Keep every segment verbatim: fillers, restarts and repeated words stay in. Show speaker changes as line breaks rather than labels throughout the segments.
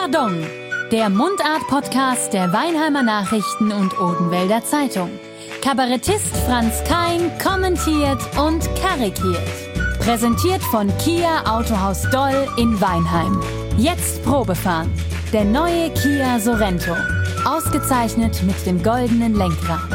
Pardon, der Mundart-Podcast der Weinheimer Nachrichten und Odenwälder Zeitung. Kabarettist Franz Kein kommentiert und karikiert. Präsentiert von Kia Autohaus Doll in Weinheim. Jetzt Probefahren. Der neue Kia Sorento. Ausgezeichnet mit dem goldenen Lenkrad.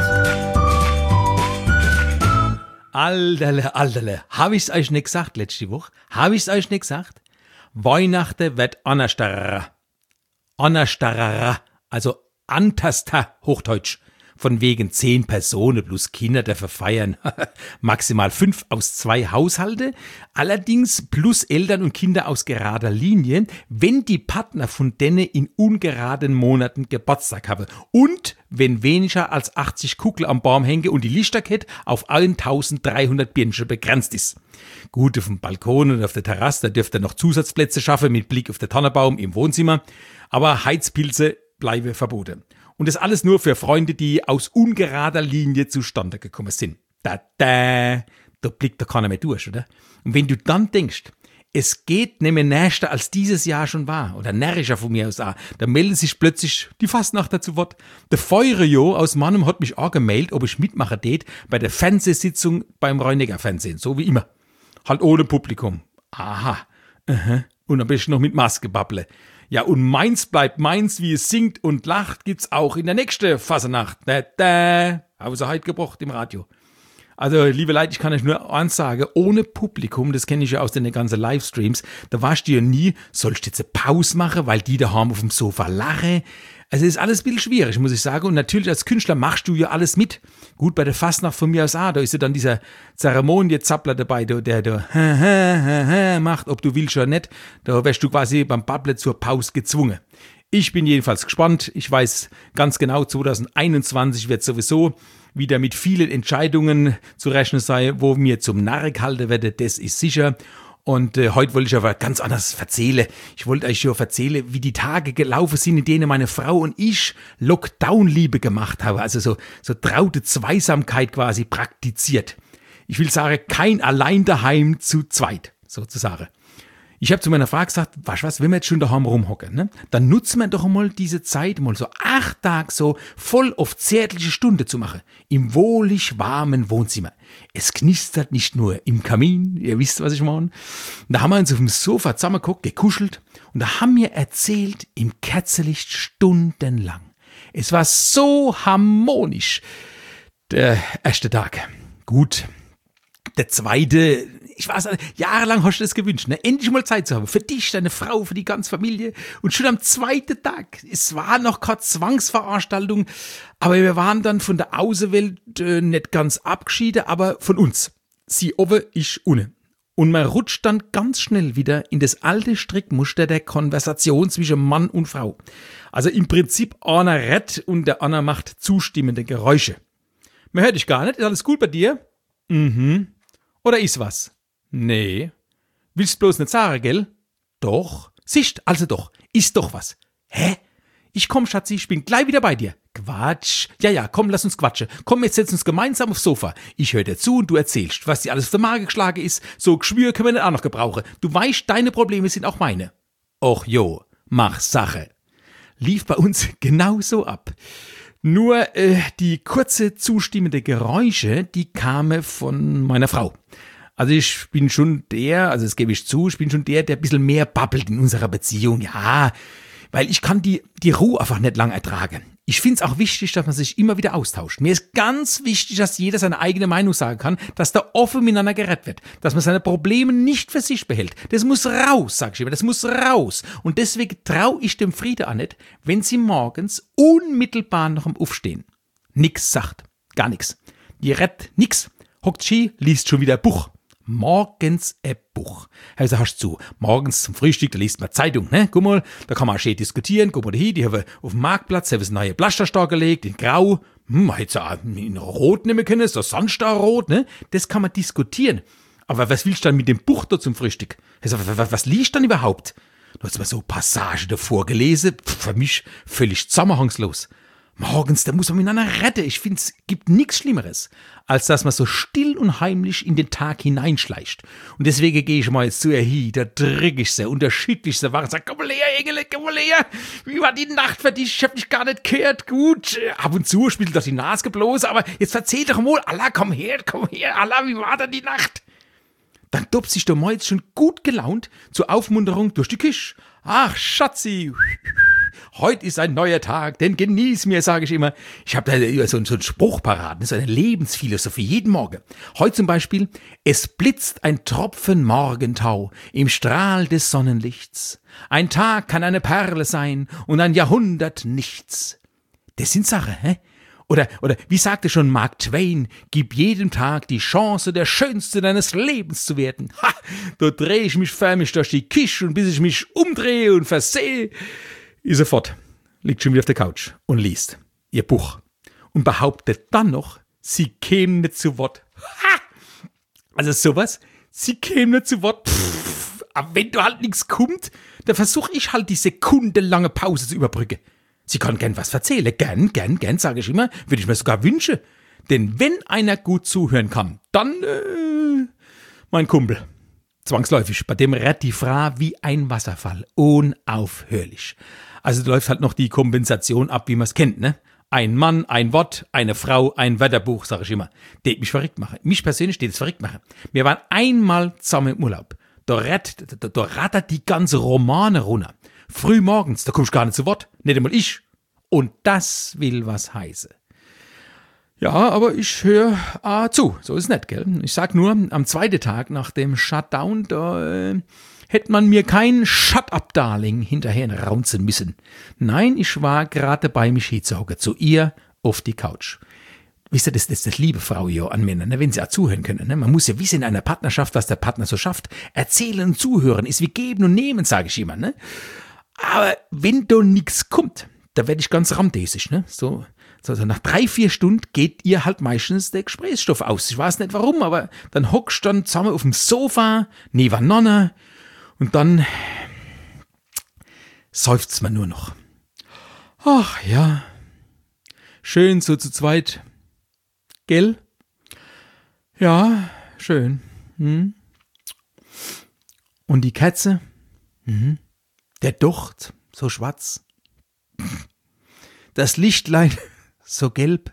Alterle, alterle, hab ich's euch nicht gesagt letzte Woche? Hab ich's euch nicht gesagt? Weihnachten wird anderstarrer. Anderstarrer, also antaster Hochdeutsch. Von wegen zehn Personen plus Kinder dafür feiern. Maximal fünf aus zwei Haushalte. Allerdings plus Eltern und Kinder aus gerader Linie, wenn die Partner von denen in ungeraden Monaten Geburtstag haben. Und wenn weniger als achtzig Kuckel am Baum hängen und die Lichterkette auf eintausenddreihundert Birnchen begrenzt ist. Gut, auf dem Balkon und auf der Terrasse, da dürft ihr noch Zusatzplätze schaffen mit Blick auf den Tannenbaum im Wohnzimmer. Aber Heizpilze bleiben verboten. Und das alles nur für Freunde, die aus ungerader Linie zustande gekommen sind. Da, da, da blickt da keiner mehr durch, oder? Und wenn du dann denkst, es geht nicht mehr näher als dieses Jahr schon war, oder närrischer von mir aus auch, dann meldet sich plötzlich die Fastnachter zu Wort. Der Feuerjo aus Mannheim hat mich auch gemeldet, ob ich mitmachen tät bei der Fernsehsitzung beim Rheiniger Fernsehen, so wie immer. Halt ohne Publikum. Aha, uh-huh. Und am besten noch mit Maske babble. Ja, und meins bleibt meins, wie es singt und lacht, gibt's auch in der nächsten Fasnacht. Da, da, außer heute gebracht im Radio. Also, liebe Leute, ich kann euch nur eins sagen, ohne Publikum, das kenne ich ja aus den ganzen Livestreams, da warst du ja nie, sollst du jetzt eine Pause machen, weil die daheim auf dem Sofa lachen. Also, es ist alles ein bisschen schwierig, muss ich sagen. Und natürlich als Künstler machst du ja alles mit. Gut, bei der Fastnacht von mir aus auch, da ist ja dann dieser Zeremoniezappler dabei, der, der, der macht, ob du willst oder nicht. Da wärst du quasi beim Babbler zur Pause gezwungen. Ich bin jedenfalls gespannt. Ich weiß ganz genau, zwanzig einundzwanzig wird sowieso wieder mit vielen Entscheidungen zu rechnen sein, wo mir zum Narr gehalten werde, das ist sicher. Und äh, heute wollte ich aber ganz anders erzählen. Ich wollte euch schon erzählen, wie die Tage gelaufen sind, in denen meine Frau und ich Lockdown-Liebe gemacht haben. Also so, so traute Zweisamkeit quasi praktiziert. Ich will sagen, kein allein daheim zu zweit, sozusagen. Ich habe zu meiner Frau gesagt, weißt du was, wenn wir jetzt schon daheim rumhocken, ne, dann nutzen wir doch mal diese Zeit, mal so acht Tage so voll auf zärtliche Stunde zu machen. Im wohlig warmen Wohnzimmer. Es knistert nicht nur im Kamin, ihr wisst, was ich meine. Und da haben wir uns auf dem Sofa zusammengeguckt, gekuschelt und da haben wir erzählt im Kerzenlicht stundenlang. Es war so harmonisch. Der erste Tag. Gut. Der zweite, ich weiß nicht, jahrelang hast du das gewünscht, ne? Endlich mal Zeit zu haben. Für dich, deine Frau, für die ganze Familie. Und schon am zweiten Tag, es war noch keine Zwangsveranstaltung, aber wir waren dann von der Außenwelt äh, nicht ganz abgeschieden, aber von uns. Sie oben, ich unten. Und man rutscht dann ganz schnell wieder in das alte Strickmuster der Konversation zwischen Mann und Frau. Also im Prinzip einer redt und der andere macht zustimmende Geräusche. Man hört dich gar nicht, ist alles gut bei dir? Mhm. Oder ist was? Nee. Willst bloß nicht sagen, gell? Doch. Sicht, also doch. Ist doch was. Hä? Ich komm, Schatzi, ich bin gleich wieder bei dir. Quatsch. Ja, ja, komm, lass uns quatschen. Komm, jetzt setzen uns gemeinsam aufs Sofa. Ich höre dir zu und du erzählst, was dir alles auf der Magen geschlagen ist. So Geschwür können wir nicht auch noch gebrauchen. Du weißt, deine Probleme sind auch meine. Och jo, mach Sache. Lief bei uns genauso ab. Nur äh, die kurze zustimmende Geräusche, die kamen von meiner Frau. Also ich bin schon der, also das gebe ich zu, ich bin schon der, der ein bisschen mehr babbelt in unserer Beziehung. Ja, weil ich kann die, die Ruhe einfach nicht lang ertragen. Ich finde es auch wichtig, dass man sich immer wieder austauscht. Mir ist ganz wichtig, dass jeder seine eigene Meinung sagen kann, dass da offen miteinander geredet wird, dass man seine Probleme nicht für sich behält. Das muss raus, sag ich immer, das muss raus. Und deswegen traue ich dem Friede an nicht, wenn sie morgens unmittelbar nach dem Aufstehen nix sagt, gar nix. Die redet nix, hockt Ski, liest schon wieder Buch. Morgens ein Buch. Also hast du zu, morgens zum Frühstück, da liest man Zeitung, ne? Guck mal, da kann man auch schön diskutieren, guck mal da hin, die haben auf dem Marktplatz, haben sie neue Plasterstar gelegt, in Grau, hm, man hätte es auch in Rot nehmen können, so Sandstarrot, ne? Das kann man diskutieren. Aber was willst du dann mit dem Buch da zum Frühstück? Also, was, was liest dann überhaupt? Da hat man so Passagen davor gelesen, für mich völlig zusammenhangslos. Morgens, da muss man miteinander retten. Ich finde, es gibt nichts Schlimmeres, als dass man so still und heimlich in den Tag hineinschleicht. Und deswegen gehe ich mal jetzt zu ihr hin, da drück ich sie, unterschiedlich sie wach, sag, komm mal her, Engel, komm mal her. Wie war die Nacht für dich? Ich hab dich gar nicht gehört. Gut, ab und zu spielt doch die Nase bloß, aber jetzt erzähl doch mal, Allah, komm her, komm her, Allah, wie war denn die Nacht? Dann dobt sich der Moitz schon gut gelaunt zur Aufmunterung durch die Küche. Ach, Schatzi, heute ist ein neuer Tag, den genieß mir, sage ich immer. Ich habe da so, so einen Spruch parat, so eine Lebensphilosophie, jeden Morgen. Heute zum Beispiel, es blitzt ein Tropfen Morgentau im Strahl des Sonnenlichts. Ein Tag kann eine Perle sein und ein Jahrhundert nichts. Das sind Sachen, hä? Oder, oder wie sagte schon Mark Twain, gib jedem Tag die Chance, der Schönste deines Lebens zu werden. Ha, da drehe ich mich förmlich durch die Küche und bis ich mich umdrehe und versehe, ist er fort, liegt schon wieder auf der Couch und liest ihr Buch und behauptet dann noch, sie käme nicht zu Wort. Ha! Also sowas, sie käme nicht zu Wort. Pff, aber wenn du halt nichts kommt, dann versuche ich halt die sekundenlange Pause zu überbrücken. Sie kann gern was erzählen, gern, gern, gern, sage ich immer, würde ich mir sogar wünschen. Denn wenn einer gut zuhören kann, dann, äh, mein Kumpel. Zwangsläufig, bei dem rennt die Frau wie ein Wasserfall, unaufhörlich. Also da läuft halt noch die Kompensation ab, wie man es kennt, ne? Ein Mann, ein Wort, eine Frau, ein Wörterbuch, sage ich immer. Det mich verrückt machen. Mich persönlich det es verrückt machen. Wir waren einmal zusammen im Urlaub. Da, rett, da, da rattert die ganze Romane runter. Früh morgens, da kommst du gar nicht zu Wort. Nicht einmal ich. Und das will was heißen. Ja, aber ich höre ah, zu. So ist es nicht, gell? Ich sag nur, am zweiten Tag nach dem Shutdown, da äh, hätte man mir kein Shut-up-Darling hinterher raunzen müssen. Nein, ich war gerade dabei, mich hinzuhocken, zu ihr auf die Couch. Wisst ihr, das ist das liebe Frau ja an Männern, ne, wenn sie auch zuhören können. Ne? Man muss ja wissen in einer Partnerschaft, was der Partner so schafft. Erzählen und zuhören ist wie geben und nehmen, sage ich immer. Ne? Aber wenn da nichts kommt, da werde ich ganz ramdesig. Ne? So, so, so nach drei, vier Stunden geht ihr halt meistens der Gesprächsstoff aus. Ich weiß nicht warum, aber dann hockst du dann zusammen auf dem Sofa, nebeneinander und dann seufzt man nur noch. Ach ja, schön so zu zweit. Gell? Ja, schön. Hm. Und die Katze? Mhm. Der Docht, so schwarz. Das Lichtlein, so gelb.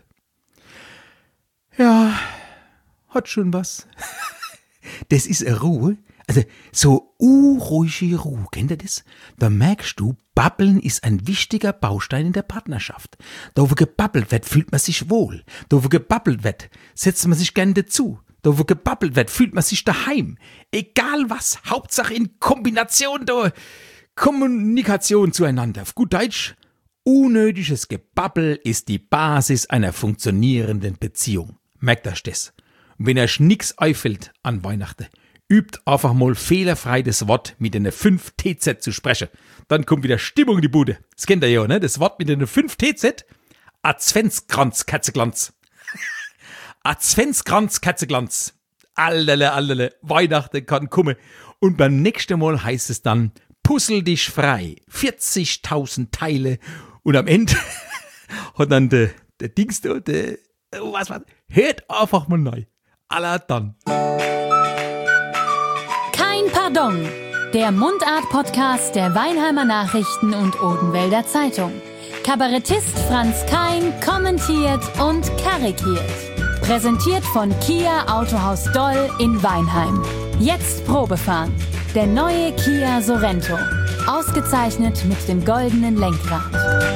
Ja, hat schon was. Das ist eine Ruhe. Also, so unruhige Ruhe, kennt ihr das? Da merkst du, Babbeln ist ein wichtiger Baustein in der Partnerschaft. Da, wo gebabbelt wird, fühlt man sich wohl. Da, wo gebabbelt wird, setzt man sich gern dazu. Da, wo gebabbelt wird, fühlt man sich daheim. Egal was, Hauptsache in Kombination, da Kommunikation zueinander. Auf gut Deutsch, unnötiges Gebabbel ist die Basis einer funktionierenden Beziehung. Merkt euch das. Und wenn euch nix einfällt an Weihnachten, übt einfach mal fehlerfrei das Wort mit den fünf T Z zu sprechen. Dann kommt wieder Stimmung in die Bude. Das kennt ihr ja, ne? Das Wort mit den fünf T Z. Adventskranz, Katzeglanz. Adventskranz, Katzeglanz. Allerle, allerle, Weihnachten kann kommen. Und beim nächsten Mal heißt es dann, puzzle dich frei. vierzigtausend Teile. Und am Ende hat dann der, der Dings da, der, was war, hört einfach mal neu. Aller dann.
Kein Pardon. Der Mundart-Podcast der Weinheimer Nachrichten und Odenwälder Zeitung. Kabarettist Franz Kein kommentiert und karikiert. Präsentiert von Kia Autohaus Doll in Weinheim. Jetzt Probefahren. Der neue Kia Sorento. Ausgezeichnet mit dem goldenen Lenkrad.